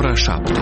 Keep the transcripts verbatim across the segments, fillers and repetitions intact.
ora șapte.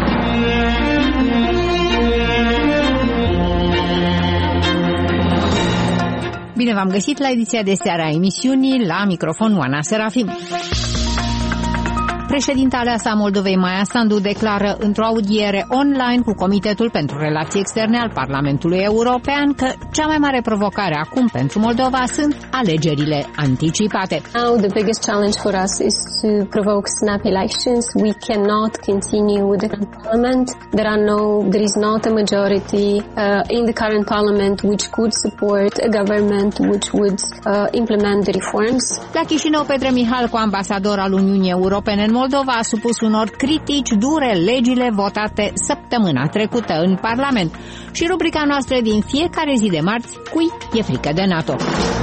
Bine v-am găsit la ediția de seară a emisiunii, la microfon Oana Serafim. Președinta aleasă a Moldovei, Maia Sandu, declară într-o audiere online cu Comitetul pentru Relații Externe al Parlamentului European că cea mai mare provocare acum pentru Moldova sunt alegerile anticipate. Now the biggest challenge for us is to provoke snap elections. We cannot continue with the current parliament. There are no, there is not a majority uh, in the current parliament which could support a government which would uh, implement the reforms. La Chișinău, Petre Mihalcu, ambasador al Uniunii Europene în Moldova, a supus unor critici dure legile votate săptămâna trecută în Parlament. Și rubrica noastră din fiecare zi de marți, cui e frică de NATO.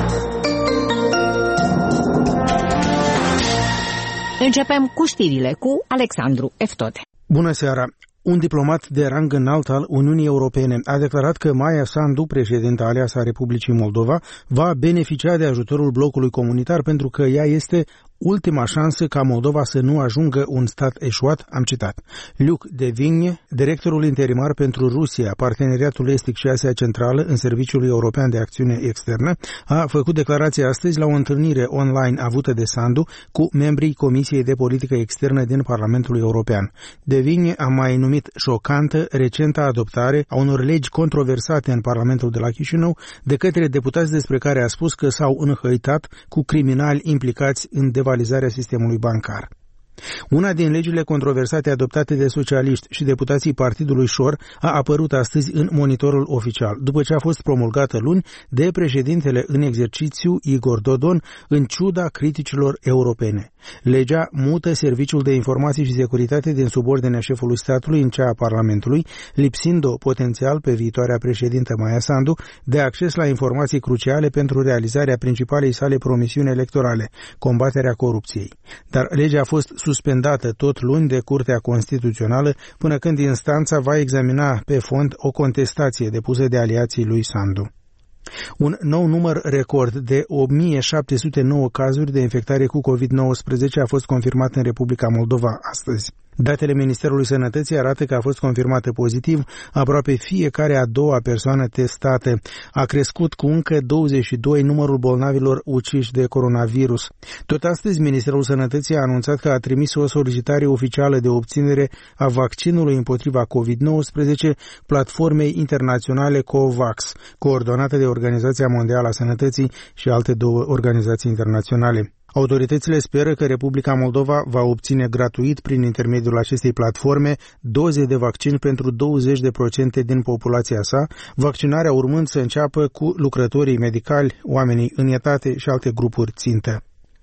Începem cu știrile cu Alexandru Eftode. Bună seara! Un diplomat de rang înalt al Uniunii Europene a declarat că Maia Sandu, președinta aleasă a Republicii Moldova, va beneficia de ajutorul blocului comunitar pentru că ea este ultima șansă ca Moldova să nu ajungă un stat eșuat, am citat. Luc de Vigne, directorul interimar pentru Rusia, Parteneriatul Estic și Asia Centrală în Serviciul European de Acțiune Externă, a făcut declarația astăzi la o întâlnire online avută de Sandu cu membrii Comisiei de Politică Externă din Parlamentul European. De Vigne a mai numit șocantă recenta adoptare a unor legi controversate în Parlamentul de la Chișinău de către deputați despre care a spus că s-au înhăitat cu criminali implicați în devalizarea sistemului bancar. Una din legile controversate adoptate de socialiști și deputații Partidului Șor a apărut astăzi în monitorul oficial, după ce a fost promulgată luni de președintele în exercițiu Igor Dodon, în ciuda criticilor europene. Legea mută Serviciul de Informații și Securitate din subordinea șefului statului în cea a Parlamentului, lipsind-o potențial pe viitoarea președintă Maia Sandu de acces la informații cruciale pentru realizarea principalei sale promisiuni electorale, combaterea corupției. Dar legea a fost suspendată tot luni de Curtea Constituțională până când instanța va examina pe fond o contestație depusă de aliații lui Sandu. Un nou număr record de o mie șapte sute nouă cazuri de infectare cu covid nouăsprezece a fost confirmat în Republica Moldova astăzi. Datele Ministerului Sănătății arată că a fost confirmată pozitiv aproape fiecare a doua persoană testată. A crescut cu încă douăzeci și doi numărul bolnavilor uciși de coronavirus. Tot astăzi, Ministerul Sănătății a anunțat că a trimis o solicitare oficială de obținere a vaccinului împotriva covid nouăsprezece platformei internaționale COVAX, coordonată de Organizația Mondială a Sănătății și alte două organizații internaționale. Autoritățile speră că Republica Moldova va obține gratuit prin intermediul acestei platforme doze de vaccin pentru douăzeci la sută din populația sa, vaccinarea urmând să înceapă cu lucrătorii medicali, oamenii în etate și alte grupuri țintă.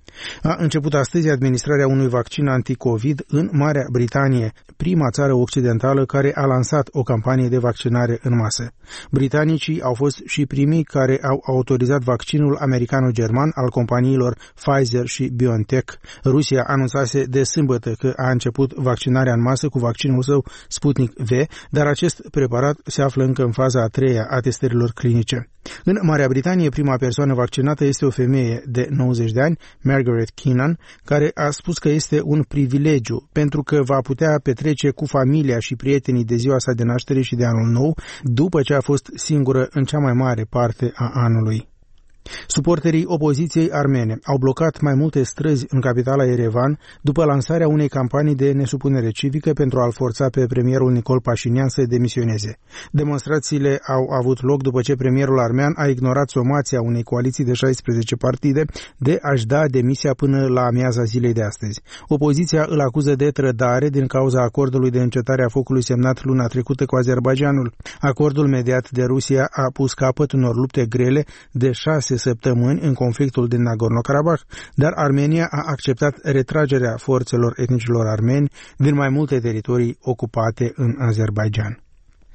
A început astăzi administrarea unui vaccin anticovid în Marea Britanie, prima țară occidentală care a lansat o campanie de vaccinare în masă. Britanicii au fost și primii care au autorizat vaccinul americano-german al companiilor Pfizer și BioNTech. Rusia anunțase de sâmbătă că a început vaccinarea în masă cu vaccinul său Sputnik V, dar acest preparat se află încă în faza a treia a testărilor clinice. În Marea Britanie, prima persoană vaccinată este o femeie de nouăzeci de ani, Margaret Keenan, care a spus că este un privilegiu pentru că va putea petrece cu familia și prietenii de ziua sa de naștere și de anul nou, după ce a fost singură în cea mai mare parte a anului. Suporterii opoziției armene au blocat mai multe străzi în capitala Yerevan după lansarea unei campanii de nesupunere civică pentru a-l forța pe premierul Nicol Pașinian să demisioneze. Demonstrațiile au avut loc după ce premierul armean a ignorat somația unei coaliții de șaisprezece partide de a-și da demisia până la amiaza zilei de astăzi. Opoziția îl acuză de trădare din cauza acordului de încetare a focului semnat luna trecută cu Azerbaidjanul. Acordul mediat de Rusia a pus capăt unor lupte grele de șase săptămâni în conflictul din Nagorno-Karabakh, dar Armenia a acceptat retragerea forțelor etnicilor armeni din mai multe teritorii ocupate în Azerbaidjan.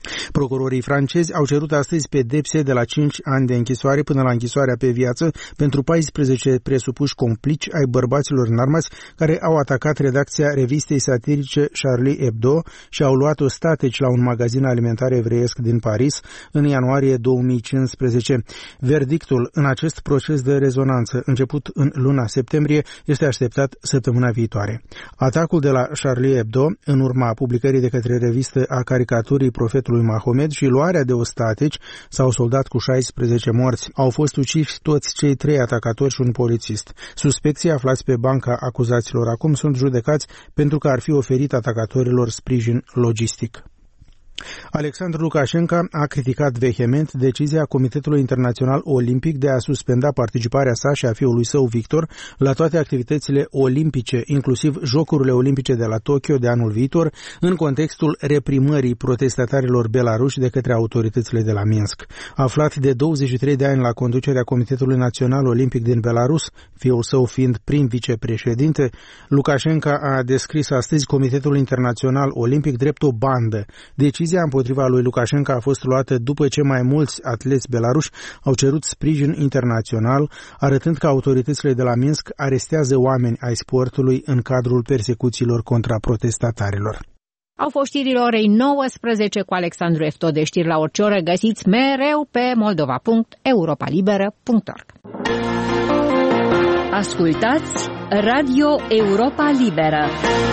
Procurorii francezi au cerut astăzi pedepse de la cinci ani de închisoare până la închisoarea pe viață pentru paisprezece presupuși complici ai bărbaților înarmați care au atacat redacția revistei satirice Charlie Hebdo și au luat ostateci la un magazin alimentar evreiesc din Paris în ianuarie două mii cincisprezece. Verdictul în acest proces de rezonanță, început în luna septembrie, este așteptat săptămâna viitoare. Atacul de la Charlie Hebdo, în urma publicării de către revistă a caricaturii profetului lui Mahomed și luarea de ostateci s-au soldat cu șaisprezece morți. Au fost uciși toți cei trei atacatori și un polițist. Suspecții aflați pe banca acuzaților acum sunt judecați pentru că ar fi oferit atacatorilor sprijin logistic. Alexandru Lukashenko a criticat vehement decizia Comitetului Internațional Olimpic de a suspenda participarea sa și a fiului său Victor la toate activitățile olimpice, inclusiv Jocurile Olimpice de la Tokyo de anul viitor, în contextul reprimării protestatarilor belaruși de către autoritățile de la Minsk. Aflat de douăzeci și trei de ani la conducerea Comitetului Național Olimpic din Belarus, fiul său fiind prim vicepreședinte, Lukashenko a descris astăzi Comitetul Internațional Olimpic drept o bandă. Decizia împotriva lui Lukashenko a fost luată după ce mai mulți atleți belaruși au cerut sprijin internațional, arătând că autoritățile de la Minsk arestează oameni ai sportului în cadrul persecuțiilor contra protestatarilor. Au fost știrile orei nouăsprezece cu Alexandru Eftode. Știri la orice oră găsiți mereu pe moldova punct europa liberă punct org. Ascultați Radio Europa Liberă.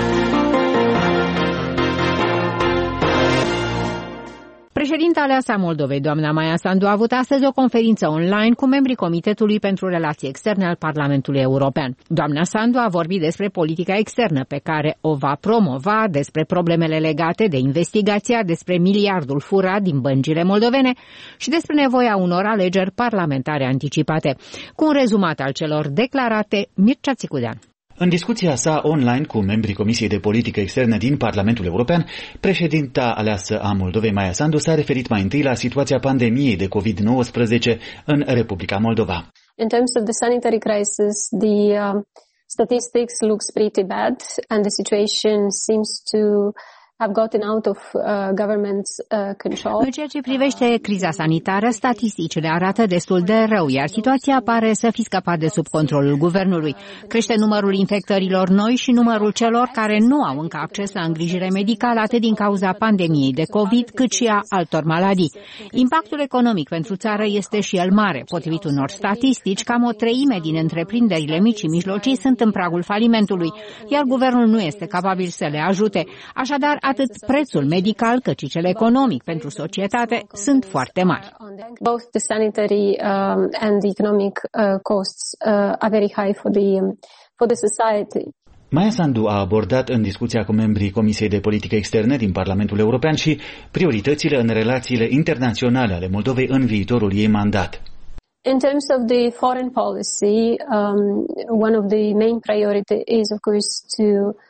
Președinta aleasă a Moldovei, doamna Maia Sandu, a avut astăzi o conferință online cu membrii Comitetului pentru Relații Externe al Parlamentului European. Doamna Sandu a vorbit despre politica externă pe care o va promova, despre problemele legate de investigația, despre miliardul furat din băncile moldovene și despre nevoia unor alegeri parlamentare anticipate. Cu un rezumat al celor declarate, Mircea Țicudean. În discuția sa online cu membrii Comisiei de Politică Externă din Parlamentul European, președinta aleasă a Moldovei, Maia Sandu, s-a referit mai întâi la situația pandemiei de covid nouăsprezece în Republica Moldova. In terms of the sanitary crisis, the uh, statistics looks pretty bad and the situation seems to have gotten out of uh, government's uh, control. În ceea ce privește criza sanitară, statisticile arată destul de rău, iar situația pare să fi scăpat de sub controlul guvernului. Crește numărul infectărilor noi și numărul celor care nu au încă acces la îngrijire medicală, atât din cauza pandemiei de COVID, cât și a altor maladii. Impactul economic pentru țară este și el mare. Potrivit unor statistici, cam o treime din întreprinderile mici și mijlocii sunt în pragul falimentului, iar guvernul nu este capabil să le ajute. Așadar, atât prețul medical cât și cel economic pentru societate sunt foarte mari. Both the sanitary um, and the economic uh, costs uh, are very high for the for the society. Maia Sandu a abordat în discuția cu membrii Comisiei de Politică Externă din Parlamentul European și prioritățile în relațiile internaționale ale Moldovei în viitorul ei mandat. In terms of the foreign policy, um, one of the main priority is of course to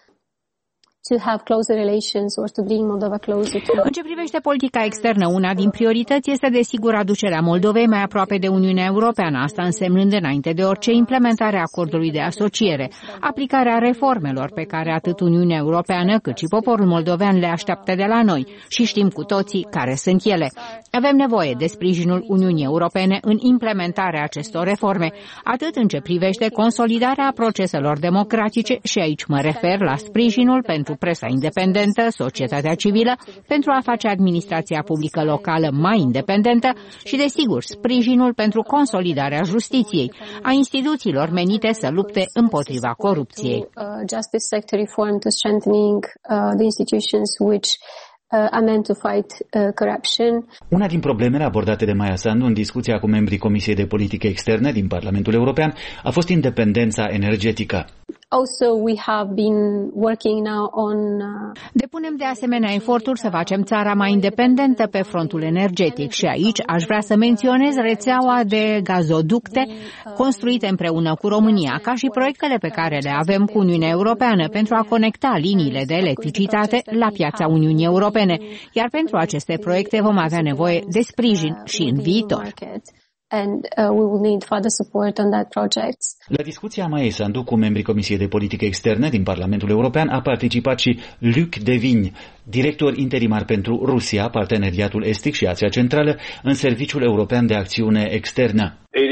to have closer relations or to bring Moldova closer to... În ce privește politica externă, una din priorități este desigur aducerea Moldovei mai aproape de Uniunea Europeană, asta însemnând înainte de orice implementarea acordului de asociere, aplicarea reformelor pe care atât Uniunea Europeană cât și poporul moldovean le așteaptă de la noi și știm cu toții care sunt ele. Avem nevoie de sprijinul Uniunii Europene în implementarea acestor reforme, atât în ce privește consolidarea proceselor democratice și aici mă refer la sprijinul pentru presa independentă, societatea civilă, pentru a face administrația publică locală mai independentă și, desigur, sprijinul pentru consolidarea justiției, a instituțiilor menite să lupte împotriva corupției. Justice sector reform to strengthening the institutions which are meant to fight corruption. Una din problemele abordate de Maia Sandu în discuția cu membrii Comisiei de Politică Externă din Parlamentul European a fost independența energetică. Also, we have been working now on uh... Depunem de asemenea eforturi să facem țara mai independentă pe frontul energetic și aici aș vrea să menționez rețeaua de gazoducte construite împreună cu România, ca și proiectele pe care le avem cu Uniunea Europeană pentru a conecta liniile de electricitate la piața Uniunii Europene, iar pentru aceste proiecte vom avea nevoie de sprijin și în viitor. and uh, we will need further support on that project. La discuția Maiei Sandu cu membrii Comisiei de Politică Externă din Parlamentul European a participat și Luc Devigne, director interimar pentru Rusia, Parteneriatul Estic și Asia Centrală în Serviciul European de Acțiune Externă.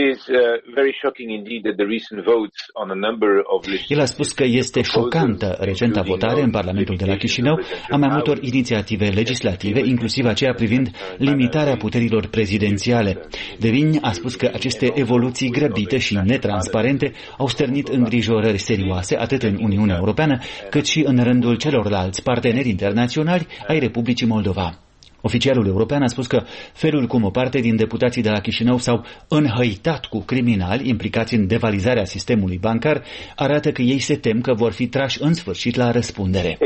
El a spus că este șocantă recenta votare în Parlamentul de la Chișinău a mai multor inițiative legislative, inclusiv aceea privind limitarea puterilor prezidențiale. Devigne a spus că aceste evoluții grăbite și netransparente au stârnit îngrijorări serioase atât în Uniunea Europeană cât și în rândul celorlalți parteneri internaționali ai Republicii Moldova. Oficialul european a spus că felul cum o parte din deputații de la Chișinău s-au înhăitat cu criminali implicați în devalizarea sistemului bancar arată că ei se tem că vor fi trași în sfârșit la răspundere.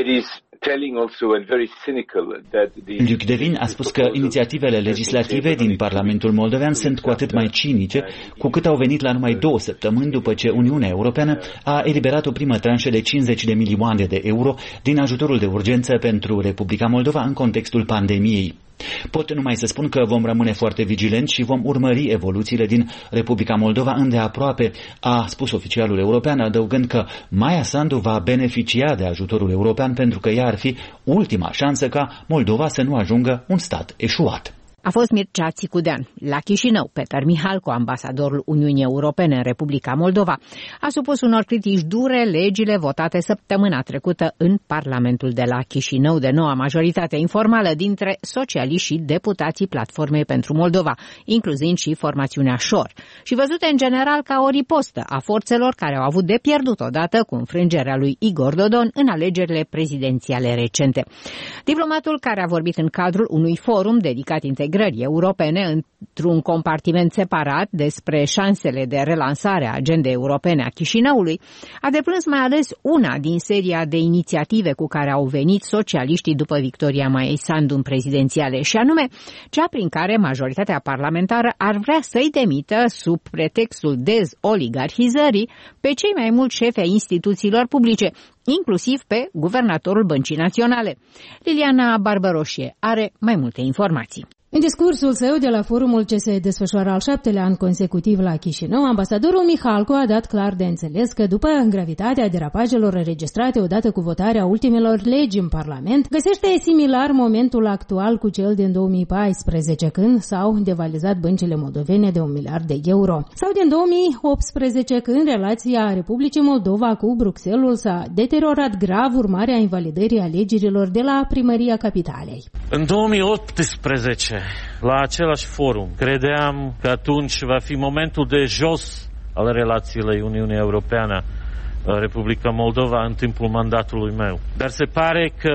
Luc Devigne a spus că inițiativele legislative din Parlamentul Moldovean sunt cu atât mai cinice, cu cât au venit la numai două săptămâni după ce Uniunea Europeană a eliberat o primă tranșă de cincizeci de milioane de euro din ajutorul de urgență pentru Republica Moldova în contextul pandemiei. Pot numai să spun că vom rămâne foarte vigilenți și vom urmări evoluțiile din Republica Moldova îndeaproape, a spus oficialul european, adăugând că Maia Sandu va beneficia de ajutorul european pentru că ea ar fi ultima șansă ca Moldova să nu ajungă un stat eșuat. A fost Mircea Țicudean. La Chișinău, Peter Mihalcu, ambasadorul Uniunii Europene în Republica Moldova, a supus unor critici dure legile votate săptămâna trecută în Parlamentul de la Chișinău de noua majoritate informală dintre socialiști și deputații Platformei pentru Moldova, incluzând și formațiunea Șor, și văzute în general ca o ripostă a forțelor care au avut de pierdut odată cu înfrângerea lui Igor Dodon în alegerile prezidențiale recente. Diplomatul, care a vorbit în cadrul unui forum dedicat integrării europene într-un compartiment separat despre șansele de relansare a agendei europene a Chișinăului, a deplâns mai ales una din seria de inițiative cu care au venit socialiștii după victoria Maiei Sandu în prezidențiale, și anume cea prin care majoritatea parlamentară ar vrea să-i demită, sub pretextul dezoligarhizării, pe cei mai mulți șefi ai instituțiilor publice, inclusiv pe guvernatorul Băncii Naționale. Liliana Barbăroșie are mai multe informații. În discursul său de la forumul ce se desfășoară al șaptelea an consecutiv la Chișinău, ambasadorul Mihalcu a dat clar de înțeles că după gravitatea derapajelor înregistrate odată cu votarea ultimelor legi în Parlament, găsește similar momentul actual cu cel din două mii paisprezece, când s-au devalizat băncile moldovene de un miliard de euro, sau din două mii optsprezece, când relația Republicii Moldova cu Bruxelles s-a deteriorat grav urmare a invalidării alegerilor de la primăria capitalei. În două mii optsprezece, la același forum, credeam că atunci va fi momentul de jos al relațiilor Uniunii Europeană Republica Moldova în timpul mandatului meu. Dar se pare că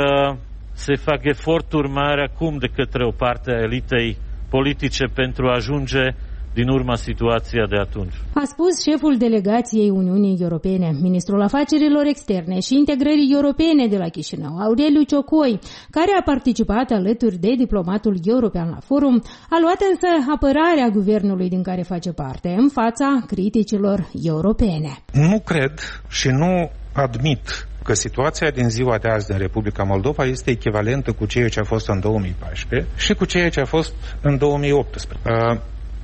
se fac eforturi mari acum de către o parte a elitei politice pentru a ajunge din urma situația de atunci. A spus șeful delegației Uniunii Europene, ministrul afacerilor externe și integrării europene de la Chișinău, Aureliu Ciocoi, care a participat alături de diplomatul european la forum, a luat însă apărarea guvernului din care face parte în fața criticilor europene. Nu cred și nu admit că situația din ziua de azi din Republica Moldova este echivalentă cu ceea ce a fost în două mii paisprezece și cu ceea ce a fost în două mii optsprezece. Uh,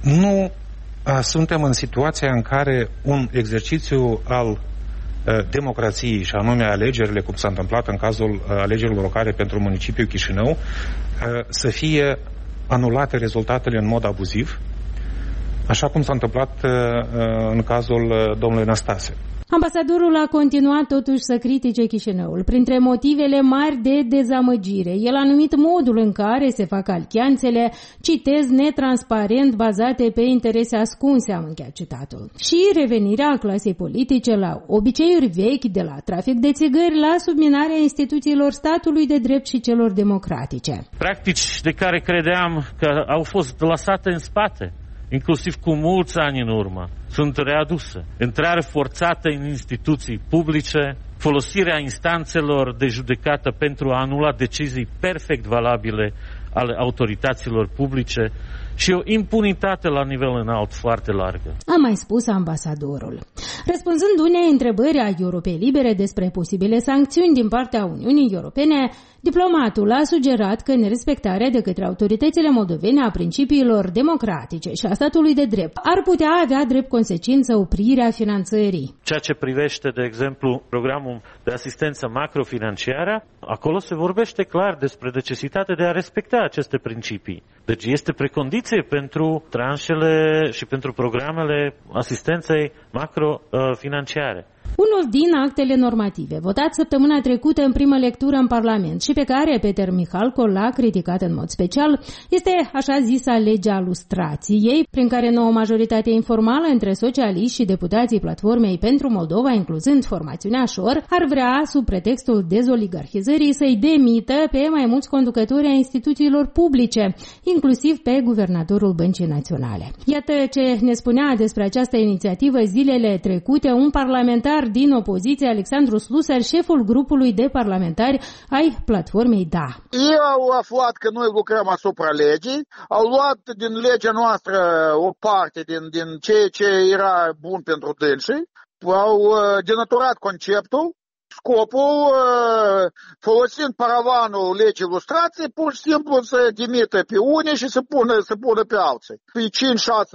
nu uh, suntem în situația în care un exercițiu al uh, democrației, și anume alegerile, cum s-a întâmplat în cazul uh, alegerilor locale pentru municipiul Chișinău, uh, să fie anulate rezultatele în mod abuziv, așa cum s-a întâmplat uh, uh, în cazul uh, domnului Năstase. Ambasadorul a continuat totuși să critique Chișinăul. Printre motivele mari de dezamăgire, el a numit modul în care se fac alianțele, citez, netransparent, bazate pe interese ascunse, am încheiat citatul. Și revenirea clasei politice la obiceiuri vechi, de la trafic de țigări la subminarea instituțiilor statului de drept și celor democratice. Practici de care credeam că au fost lăsate în spate, inclusiv cu mulți ani în urmă, sunt readuse. Intrare forțată în instituții publice, folosirea instanțelor de judecată pentru a anula decizii perfect valabile ale autorităților publice și o impunitate la nivel înalt foarte largă. A mai spus ambasadorul. Răspunzând unei întrebări a Europei Libere despre posibile sancțiuni din partea Uniunii Europene, Diplomatul a sugerat că nerespectarea de către autoritățile moldovene a principiilor democratice și a statului de drept ar putea avea drept consecință oprirea finanțării. Ceea ce privește, de exemplu, programul de asistență macrofinanciară, acolo se vorbește clar despre necesitatea de a respecta aceste principii. Deci este precondiție pentru tranșele și pentru programele asistenței macrofinanciare. Unul din actele normative, votat săptămâna trecută în primă lectură în Parlament și pe care Peter Mihalko l-a criticat în mod special, este așa zisa legea lustrației, prin care nouă majoritate informală între socialiști și deputații Platformei pentru Moldova, incluzând formațiunea Șor, ar vrea, sub pretextul dezoligarhizării, să-i demită pe mai mulți conducători ai instituțiilor publice, inclusiv pe guvernatorul Băncii Naționale. Iată ce ne spunea despre această inițiativă zilele trecute un parlamentar din opoziție, Alexandru Slusar, șeful grupului de parlamentari ai Platformei Da. Ei au aflat că noi lucrăm asupra legii, au luat din legea noastră o parte din, din ceea ce era bun pentru dânsii, au denaturat conceptul, scopul, folosind paravanul legii lustrației, pur și simplu să dimită pe unii și să pună, să pună pe alții. Pe cinci șase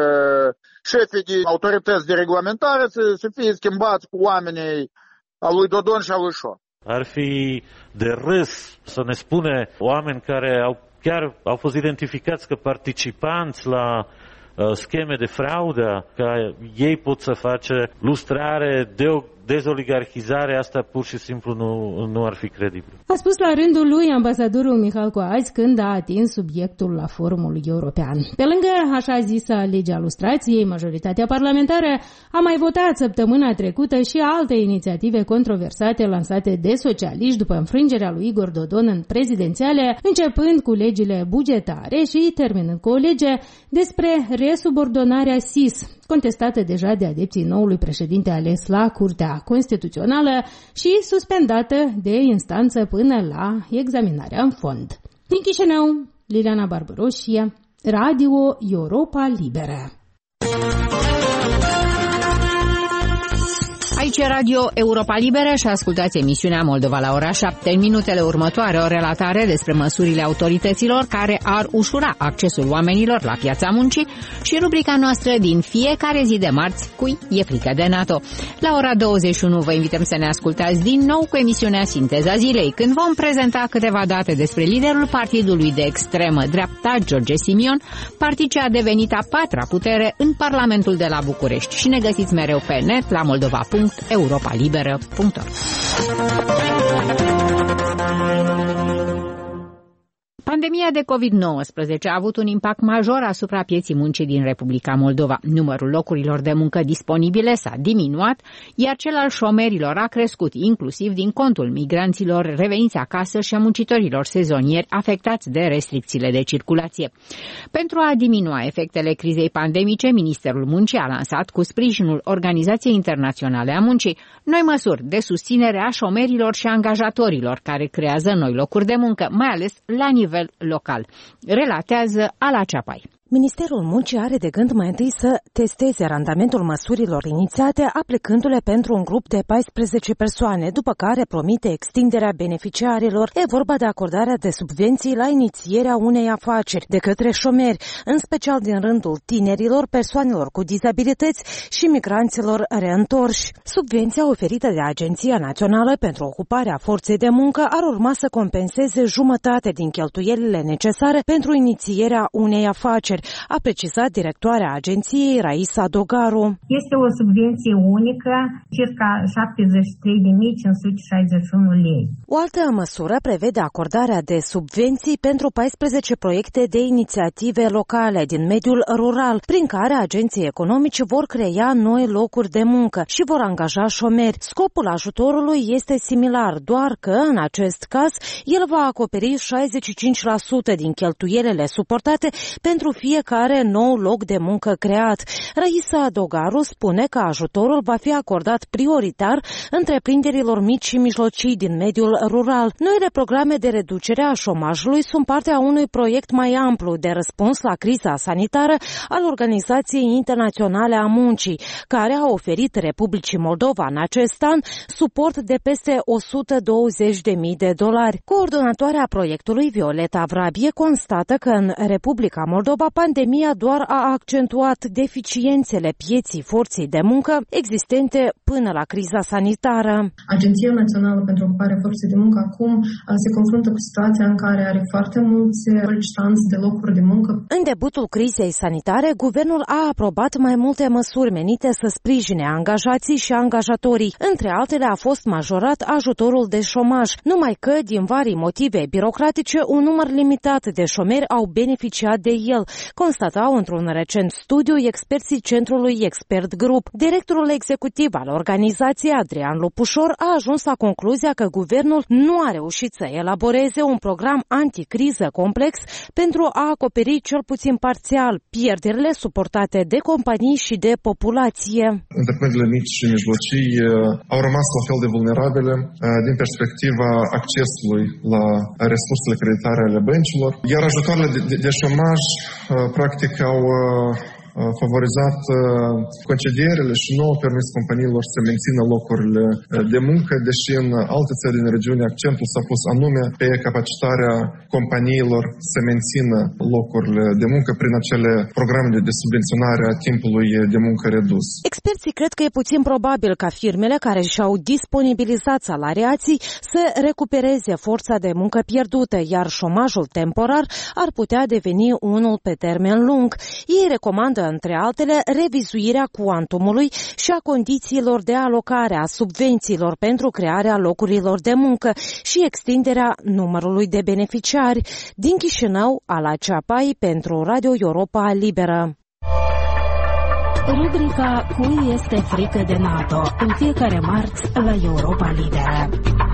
șefii de autorități de reglementare să, să fie schimbați cu oamenii a lui Dodon și a lui Șor. Ar fi de râs să ne spune oameni care au, chiar au fost identificați ca participanți la uh, scheme de fraudă, că ei pot să face lustrare, de dezoligarhizare, asta pur și simplu nu, nu ar fi credibil. A spus la rândul lui ambasadorul Mihalko azi când a atins subiectul la forumul european. Pe lângă așa zisa legea lustrației, majoritatea parlamentară a mai votat săptămâna trecută și alte inițiative controversate lansate de socialiști după înfrângerea lui Igor Dodon în prezidențiale, începând cu legile bugetare și terminând cu o lege despre resubordonarea S I S, contestată deja de adepții noului președinte ales la Curtea Constituțională și suspendată de instanță până la examinarea în fond. Din Chișinău, Liliana Barbaroșie, Radio Europa Liberă. Aici e Radio Europa Liberă și ascultați emisiunea Moldova la ora șapte. În minutele următoare o relatare despre măsurile autorităților care ar ușura accesul oamenilor la piața muncii și rubrica noastră din fiecare zi de marți, Cui e frică de NATO. La ora douăzeci și unu vă invităm să ne ascultați din nou cu emisiunea Sinteza Zilei, când vom prezenta câteva date despre liderul partidului de extremă dreapta, George Simion, partid ce a devenit a patra putere în Parlamentul de la București. Și ne găsiți mereu pe net la moldova punct europa liberă punct org. Pandemia de covid nouăsprezece a avut un impact major asupra pieții muncii din Republica Moldova. Numărul locurilor de muncă disponibile s-a diminuat, iar cel al șomerilor a crescut, inclusiv din contul migranților reveniți acasă și a muncitorilor sezonieri afectați de restricțiile de circulație. Pentru a diminua efectele crizei pandemice, Ministerul Muncii a lansat, cu sprijinul Organizației Internaționale a Muncii, noi măsuri de susținere a șomerilor și angajatorilor care creează noi locuri de muncă, mai ales la nivel local. Relatează Ala Ceapai. Ministerul Muncii are de gând mai întâi să testeze randamentul măsurilor inițiate, aplicându-le pentru un grup de paisprezece persoane, după care promite extinderea beneficiarilor. E vorba de acordarea de subvenții la inițierea unei afaceri de către șomeri, în special din rândul tinerilor, persoanelor cu dizabilități și migranților reîntorși. Subvenția oferită de Agenția Națională pentru Ocuparea Forței de Muncă ar urma să compenseze jumătate din cheltuielile necesare pentru inițierea unei afaceri, a precizat directoarea agenției Raisa Dogaru. Este o subvenție unică, circa șaptezeci și trei de mii cinci sute șaizeci și unu lei. O altă măsură prevede acordarea de subvenții pentru paisprezece proiecte de inițiative locale din mediul rural, prin care agenții economici vor crea noi locuri de muncă și vor angaja șomeri. Scopul ajutorului este similar, doar că, în acest caz, el va acoperi șaizeci și cinci la sută din cheltuielile suportate pentru fiecare nou loc de muncă creat. Raisa Dogaru spune că ajutorul va fi acordat prioritar întreprinderilor mici și mijlocii din mediul rural. Noile programe de reducere a șomajului sunt parte a unui proiect mai amplu de răspuns la criza sanitară al Organizației Internaționale a Muncii, care a oferit Republicii Moldova în acest an suport de peste o sută douăzeci de mii de dolari. Coordonatoarea proiectului, Violeta Vrabie, constată că în Republica Moldova pandemia doar a accentuat deficiențele pieții forței de muncă existente până la criza sanitară. Agenția Națională pentru Ocuparea Forței de Muncă acum se confruntă cu situația în care are foarte mulți solicitanți de locuri de muncă. În debutul crizei sanitare, guvernul a aprobat mai multe măsuri menite să sprijine angajații și angajatorii. Între altele a fost majorat ajutorul de șomaj, numai că, din vari motive birocratice, un număr limitat de șomeri au beneficiat de el, constatau într-un recent studiu experții Centrului Expert Group. Directorul executiv al organizației, Adrian Lupușor, a ajuns la concluzia că guvernul nu a reușit să elaboreze un program anticriză complex pentru a acoperi cel puțin parțial pierderile suportate de companii și de populație. Întreprinderile mici și mijlocii au rămas la fel de vulnerabile din perspectiva accesului la resursele creditare ale băncilor, iar ajutoarele de, de, de șomaj practic au favorizat concedierile și nu au permis companiilor să mențină locurile de muncă, deși în alte țări din regiune accentul s-a pus anume pe capacitarea companiilor să mențină locurile de muncă prin acele programe de subvenționare a timpului de muncă redus. Experții cred că e puțin probabil ca firmele care și-au disponibilizat salariații să recupereze forța de muncă pierdută, iar șomajul temporar ar putea deveni unul pe termen lung. Ei recomandă între altele revizuirea cuantumului și a condițiilor de alocare a subvențiilor pentru crearea locurilor de muncă și extinderea numărului de beneficiari. Din Chișinău, Ala Ceapai pentru Radio Europa Liberă. Rubrica Cui este frică de NATO, în fiecare marți la Europa Liberă.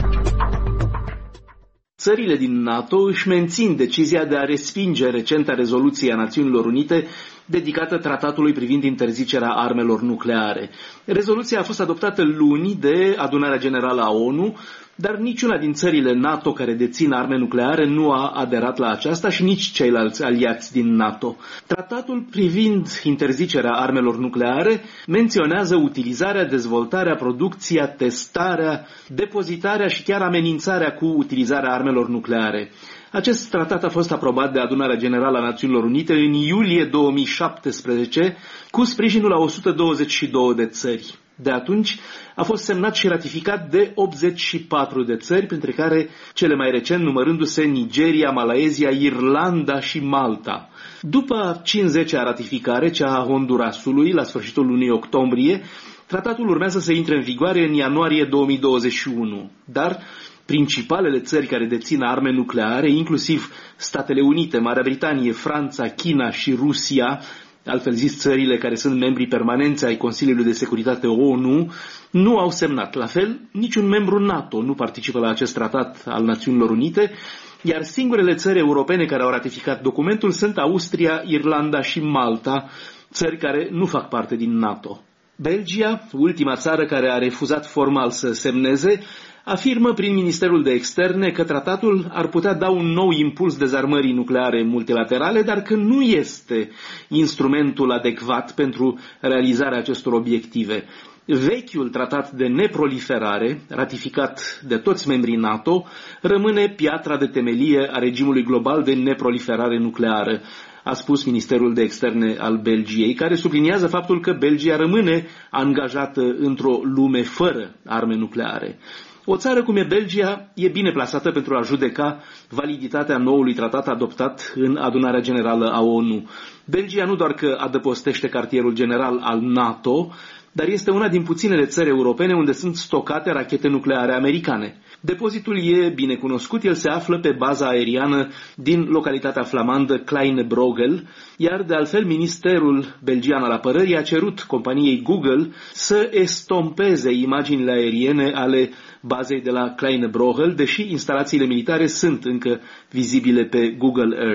Țările din NATO își mențin decizia de a respinge recenta rezoluție a Națiunilor Unite dedicată tratatului privind interzicerea armelor nucleare. Rezoluția a fost adoptată luni de Adunarea Generală a ONU, dar niciuna din țările NATO care dețin arme nucleare nu a aderat la aceasta și nici ceilalți aliați din NATO. Tratatul privind interzicerea armelor nucleare menționează utilizarea, dezvoltarea, producția, testarea, depozitarea și chiar amenințarea cu utilizarea armelor nucleare. Acest tratat a fost aprobat de Adunarea Generală a Națiunilor Unite în iulie două mii șaptesprezece cu sprijinul a o sută douăzeci și două de țări. De atunci a fost semnat și ratificat de optzeci și patru de țări, printre care cele mai recent numărându-se Nigeria, Malaezia, Irlanda și Malta. După cincizecea ratificare, cea a Hondurasului, la sfârșitul lunii octombrie, tratatul urmează să intre în vigoare în ianuarie două mii douăzeci și unu, dar principalele țări care dețin arme nucleare, inclusiv Statele Unite, Marea Britanie, Franța, China și Rusia, altfel zis țările care sunt membri permanenți ai Consiliului de Securitate ONU, nu au semnat. La fel, niciun membru NATO nu participă la acest tratat al Națiunilor Unite, iar singurele țări europene care au ratificat documentul sunt Austria, Irlanda și Malta, țări care nu fac parte din NATO. Belgia, ultima țară care a refuzat formal să semneze, afirmă prin Ministerul de Externe că tratatul ar putea da un nou impuls dezarmării nucleare multilaterale, dar că nu este instrumentul adecvat pentru realizarea acestor obiective. Vechiul tratat de neproliferare, ratificat de toți membrii NATO, rămâne piatra de temelie a regimului global de neproliferare nucleară, a spus Ministerul de Externe al Belgiei, care subliniază faptul că Belgia rămâne angajată într-o lume fără arme nucleare. O țară cum e Belgia e bine plasată pentru a judeca validitatea noului tratat adoptat în Adunarea Generală a ONU. Belgia nu doar că adăpostește cartierul general al NATO, dar este una din puținele țări europene unde sunt stocate rachete nucleare americane. Depozitul e bine cunoscut, el se află pe baza aeriană din localitatea flamandă Kleine Brogel, iar de altfel Ministerul Belgian al Apărării a cerut companiei Google să estompeze imaginile aeriene ale bazei de la Kleine Brogel, deși instalațiile militare sunt încă vizibile pe Google Earth.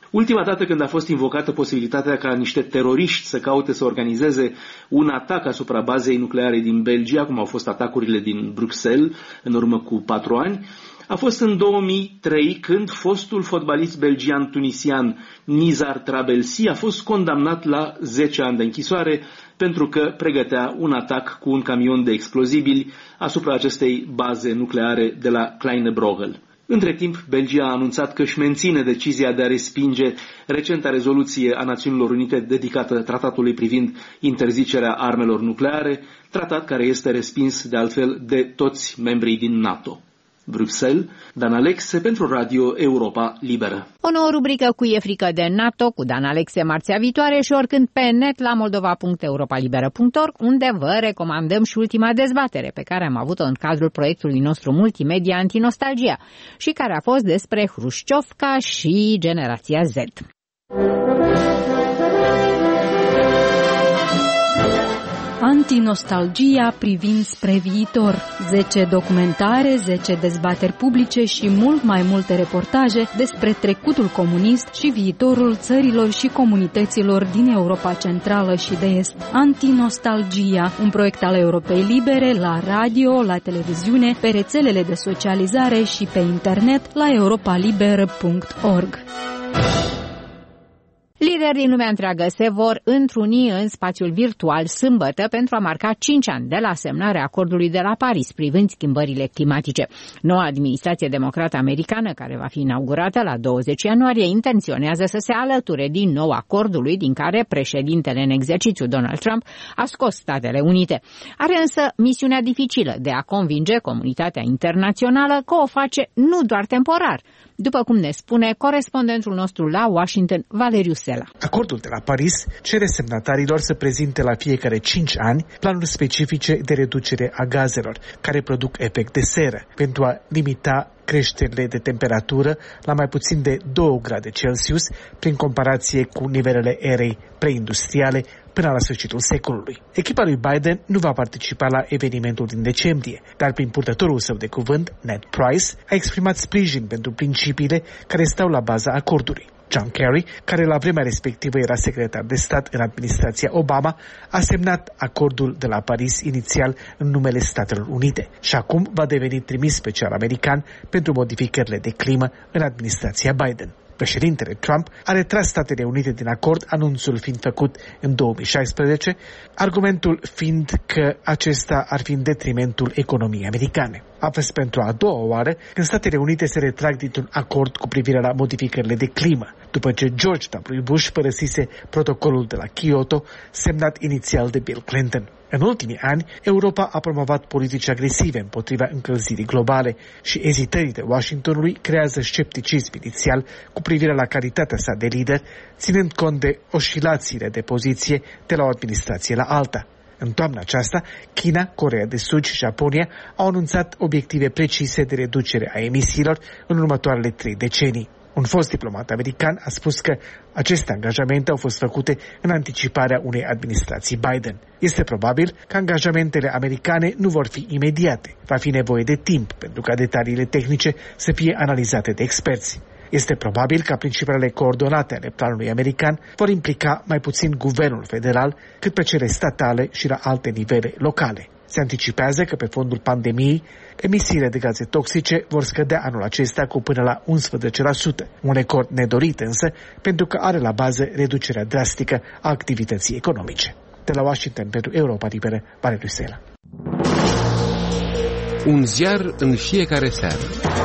Ultima dată când a fost invocată posibilitatea ca niște teroriști să caute să organizeze un atac asupra bazei nucleare din Belgia, cum au fost atacurile din Bruxelles în urmă cu patru ani, a fost în două mii trei, când fostul fotbalist belgian-tunisian Nizar Trabelsi a fost condamnat la zece ani de închisoare pentru că pregătea un atac cu un camion de explozibili asupra acestei baze nucleare de la Kleine Brogel. Între timp, Belgia a anunțat că își menține decizia de a respinge recenta rezoluție a Națiunilor Unite dedicată tratatului privind interzicerea armelor nucleare, tratat care este respins de altfel de toți membrii din NATO. Bruxelles, Dan Alexe pentru Radio Europa Liberă. O nouă rubrică cu E frică de NATO cu Dan Alexe marțea viitoare și oricând pe net la moldova punct europa liberă punct org, unde vă recomandăm și ultima dezbatere pe care am avut-o în cadrul proiectului nostru multimedia Antinostalgia și care a fost despre Hrușciovca și generația Z. Antinostalgia privind spre viitor. zece documentare, zece dezbateri publice și mult mai multe reportaje despre trecutul comunist și viitorul țărilor și comunităților din Europa Centrală și de Est. Antinostalgia, un proiect al Europei Libere, la radio, la televiziune, pe rețelele de socializare și pe internet la europa liberă punct org. Lideri din lumea întreagă se vor întruni în spațiul virtual sâmbătă pentru a marca cinci ani de la semnarea acordului de la Paris privind schimbările climatice. Noua administrație democrată americană, care va fi inaugurată la douăzeci ianuarie, intenționează să se alăture din nou acordului din care președintele în exercițiu Donald Trump a scos Statele Unite. Are însă misiunea dificilă de a convinge comunitatea internațională că o face nu doar temporar, după cum ne spune corespondentul nostru la Washington, Valeriu Sela. Acordul de la Paris cere semnatarilor să prezinte la fiecare cinci ani planuri specifice de reducere a gazelor care produc efect de seră pentru a limita creșterile de temperatură la mai puțin de două grade Celsius prin comparație cu nivelele erei preindustriale până la sfârșitul secolului. Echipa lui Biden nu va participa la evenimentul din decembrie, dar prin purtătorul său de cuvânt, Ned Price, a exprimat sprijin pentru principiile care stau la baza acordului. John Kerry, care la vremea respectivă era secretar de stat în administrația Obama, a semnat acordul de la Paris inițial în numele Statelor Unite și acum va deveni trimis special american pentru modificările de climă în administrația Biden. Președintele Trump a retras Statele Unite din acord, anunțul fiind făcut în două mii șaisprezece, argumentul fiind că acesta ar fi în detrimentul economiei americane. A fost pentru a doua oară când Statele Unite se retrag dintr-un acord cu privire la modificările de climă, după ce George W. Bush părăsise protocolul de la Kyoto, semnat inițial de Bill Clinton. În ultimii ani, Europa a promovat politici agresive împotriva încălzirii globale și ezitările Washingtonului creează scepticism inițial cu privire la calitatea sa de lider, ținând cont de oscilațiile de poziție de la o administrație la alta. În toamna aceasta, China, Coreea de Sud și Japonia au anunțat obiective precise de reducere a emisiilor în următoarele trei decenii. Un fost diplomat american a spus că aceste angajamente au fost făcute în anticiparea unei administrații Biden. Este probabil că angajamentele americane nu vor fi imediate. Va fi nevoie de timp pentru ca detaliile tehnice să fie analizate de experți. Este probabil că principalele coordonate ale planului american vor implica mai puțin guvernul federal cât pe cele statale și la alte nivele locale. Se anticipează că pe fondul pandemiei, emisiile de gaze toxice vor scădea anul acesta cu până la unsprezece la sută, un record nedorit însă pentru că are la bază reducerea drastică a activității economice. De la Washington pentru Europa Liberă, Valeriu Sela. Un ziar în fiecare seară.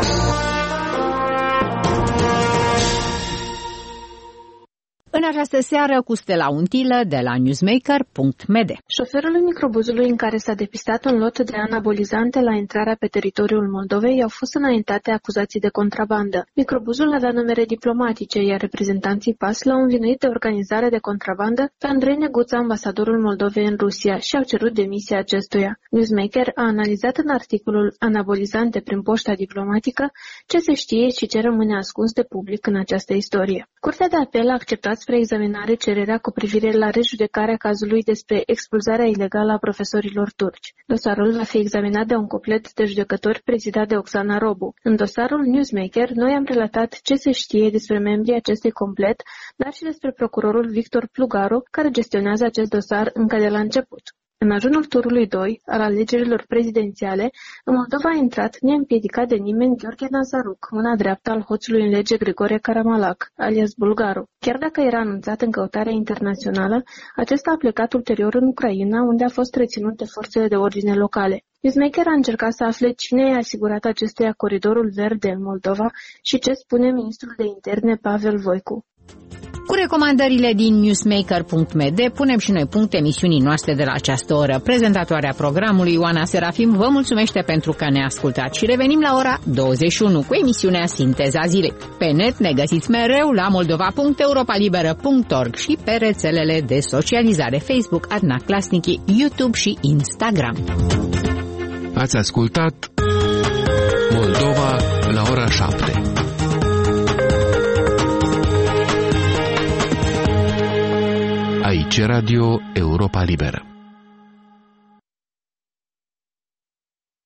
În această seară cu Stella Untilă de la newsmaker punct m d. Șoferul microbuzului în care s-a depistat un lot de anabolizante la intrarea pe teritoriul Moldovei au fost înaintate acuzații de contrabandă. Microbuzul avea numere diplomatice, iar reprezentanții P A S l-au învinuit de organizare de contrabandă pe Andrei Neguța, ambasadorul Moldovei în Rusia, și au cerut demisia acestuia. Newsmaker a analizat în articolul Anabolizante prin poșta diplomatică ce se știe și ce rămâne ascuns de public în această istorie. Curtea de apel a acceptat spre spre examinare cererea cu privire la rejudecarea cazului despre expulzarea ilegală a profesorilor turci. Dosarul va fi examinat de un cuplet de judecători prezidat de Oxana Robu. În dosarul Newsmaker, noi am relatat ce se știe despre membrii acestui complet, dar și despre procurorul Victor Plugaru, care gestionează acest dosar încă de la început. În ajunul turului doi al alegerilor prezidențiale, în Moldova a intrat neîmpiedicat de nimeni Gheorghe Nazaruc, mâna dreaptă al hoțului în lege Grigore Karamalac, alias Bulgaru. Chiar dacă era anunțat în căutarea internațională, acesta a plecat ulterior în Ucraina, unde a fost reținut de forțele de ordine locale. Newsmaker a încercat să afle cine i-a asigurat acestuia coridorul verde în Moldova și ce spune ministrul de interne Pavel Voicu. Cu recomandările din newsmaker punct m d punem și noi punct emisiunii noastre de la această oră. Prezentatoarea programului, Ioana Serafim, vă mulțumește pentru că ne ascultați și revenim la ora douăzeci și unu cu emisiunea Sinteza Zilei. Pe net ne găsiți mereu la moldova punct europa liberă punct org și pe rețelele de socializare Facebook, Adna Clasnici, YouTube și Instagram. Ați ascultat Moldova la ora șapte. Aici Radio Europa Liberă.